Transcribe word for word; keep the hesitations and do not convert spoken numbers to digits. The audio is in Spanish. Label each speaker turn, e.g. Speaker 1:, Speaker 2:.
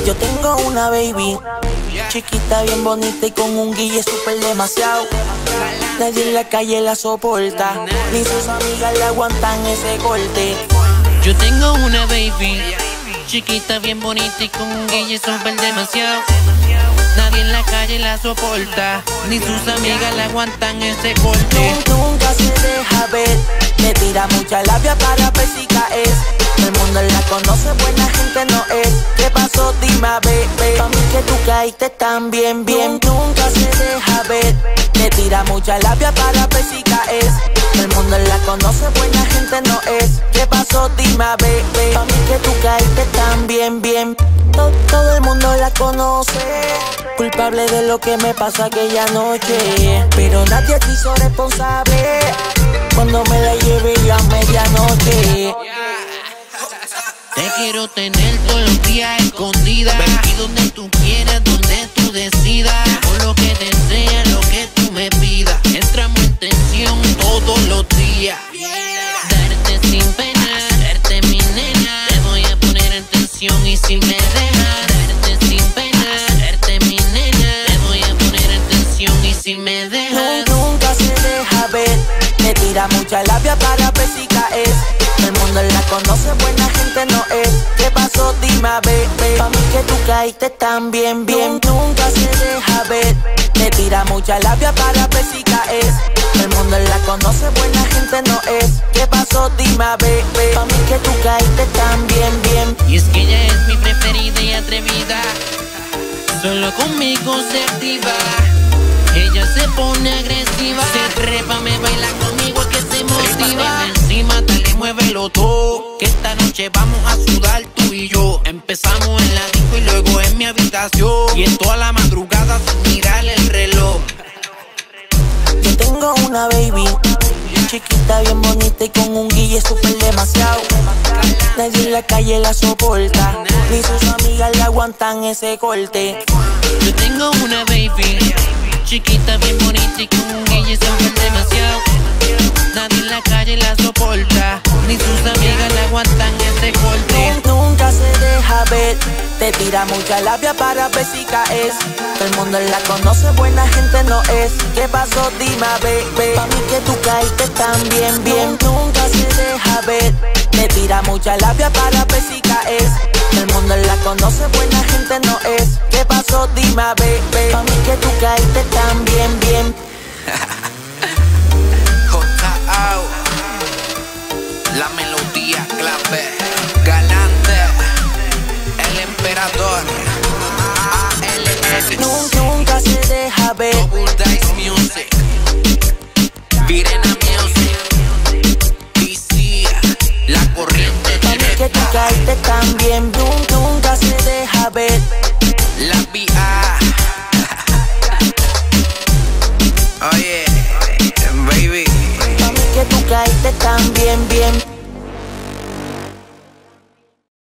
Speaker 1: Yo tengo una baby, chiquita, bien bonita y con un guille súper demasiado. Nadie en la calle la soporta, ni sus amigas le aguantan ese corte.
Speaker 2: Yo tengo una baby, chiquita, bien bonita y con un guille súper demasiado. Nadie en la calle la soporta, ni sus amigas le aguantan ese corte.
Speaker 1: Nunca se deja ver, le tira mucha labia para ver si caes. Todo el mundo la conoce, buena gente no es. ¿Qué pasó? Dime a ver, pa' mí que tú caíste tan bien, bien. Nunca se deja ver, le tira mucha labia para ver si caes. Todo el mundo la conoce, buena gente no es. ¿Qué pasó? Dime a ver, pa' mí que tú caíste tan bien, bien. Todo, todo el mundo la conoce, culpable de lo que me pasó aquella noche, pero nadie te hizo responsable cuando me la llevé a medianoche.
Speaker 2: Te quiero tener todos los días escondida, y donde tú quieras, donde tú decidas. Por lo que deseas, lo que tú me pidas. Entramos en tensión todos los días. Darte sin pena, darte mi nena. Te voy a poner en tensión y si me dejas. Darte sin pena, darte mi nena. Te voy a poner en tensión y si me dejas.
Speaker 1: Nunca se deja ver, le tira mucha labia para ver si caes. Todo el mundo la conoce, buena gente no es. ¿Qué pasó? Dime a ver, pa' mí que tú caíste tan bien, bien. Nunca se deja ver, le tira mucha labia para ver si caes. Todo el mundo la conoce, buena gente no es. ¿Qué pasó? Dime a ver, pa' mí que tú caíste tan bien, bien.
Speaker 2: Y es que ella es mi preferida y atrevida, solo conmigo se activa. Ella se pone agresiva, se trepa, me baila conmigo, es que se motiva. Encima, dale, muévelo todo, que esta noche vamos a sudar tú y yo. Empezamos en la disco y luego en mi habitación, y en toda la madrugada sin mirar el reloj.
Speaker 1: Yo tengo una baby, chiquita, bien bonita y con un guille súper demasiado. Nadie en la calle la soporta, ni sus amigas le aguantan ese corte.
Speaker 2: Yo tengo una baby, chiquita, bien bonita y con un guille súper demasiado. Nadie en la calle la soporta, ni sus amigas le aguantan ese corte.
Speaker 1: Nunca se deja ver, te tira mucha labia para ver si caes. Todo el mundo la conoce, buena gente no es. ¿Qué pasó? Dime a ver, pa' mí que tú caíste tan bien, bien. Nunca se deja ver, te tira mucha labia para ver si caes. Todo el mundo la conoce, buena gente no es. ¿Qué pasó? Dime a ver, pa' mí que tú caíste tan bien, bien.
Speaker 3: J O, la melodía clave, galante, el emperador. A L X,
Speaker 1: Nunca, nunca se deja ver,
Speaker 3: Double Dice Music, Virena Music, D C, la corriente
Speaker 1: pa' mí que tú caíste tan bien. Nunca, nunca se deja ver,
Speaker 3: la V A. Oye, baby,
Speaker 1: pa' mí que tú caíste tan bien, bien.